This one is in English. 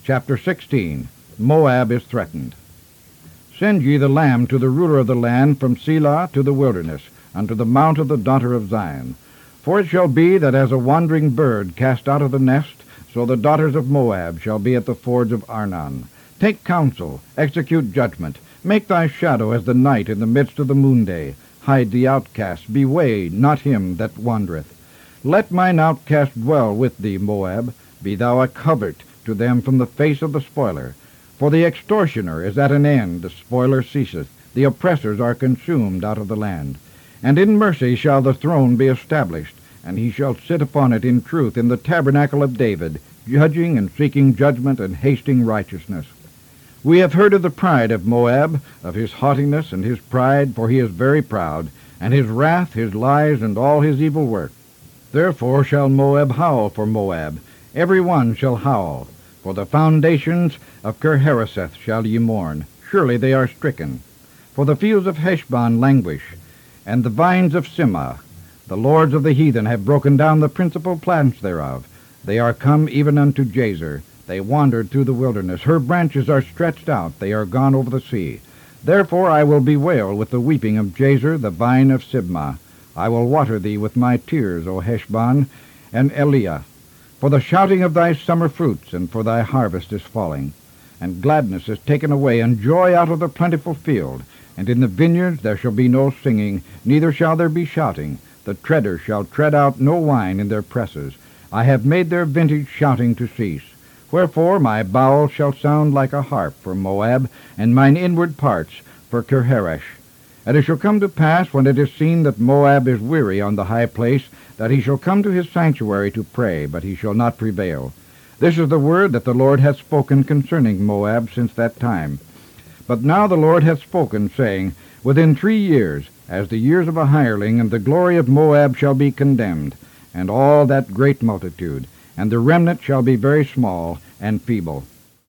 Chapter 16. Moab is threatened. Send ye the lamb to the ruler of the land from Selah to the wilderness, unto the mount of the daughter of Zion. For it shall be that as a wandering bird cast out of the nest, so the daughters of Moab shall be at the fords of Arnon. Take counsel, execute judgment, make thy shadow as the night in the midst of the moonday. Hide the outcast, beway not him that wandereth. Let mine outcast dwell with thee, Moab. Be thou a covert to them from the face of the spoiler. For the extortioner is at an end, the spoiler ceaseth, the oppressors are consumed out of the land. And in mercy shall the throne be established, and he shall sit upon it in truth in the tabernacle of David, judging and seeking judgment and hasting righteousness. We have heard of the pride of Moab, of his haughtiness and his pride, for he is very proud, and his wrath, his lies, and all his evil work. Therefore shall Moab howl for Moab, every one shall howl. For the foundations of Kirharaseth shall ye mourn, surely they are stricken. For the fields of Heshbon languish, and the vines of Sima. The lords of the heathen have broken down the principal plants thereof. They are come even unto Jazer. They wandered through the wilderness. Her branches are stretched out. They are gone over the sea. Therefore I will bewail with the weeping of Jazer, the vine of Sibmah. I will water thee with my tears, O Heshbon, and Eliah. For the shouting of thy summer fruits, and for thy harvest is falling. And gladness is taken away, and joy out of the plentiful field. And in the vineyards there shall be no singing, neither shall there be shouting. The treaders shall tread out no wine in their presses. I have made their vintage shouting to cease. Wherefore my bowels shall sound like a harp for Moab, and mine inward parts for Kirharesh. And it shall come to pass, when it is seen that Moab is weary on the high place, that he shall come to his sanctuary to pray, but he shall not prevail. This is the word that the Lord hath spoken concerning Moab since that time. But now the Lord hath spoken, saying, Within 3 years, as the years of a hireling, and the glory of Moab shall be condemned, and all that great multitude, and the remnant shall be very small and feeble.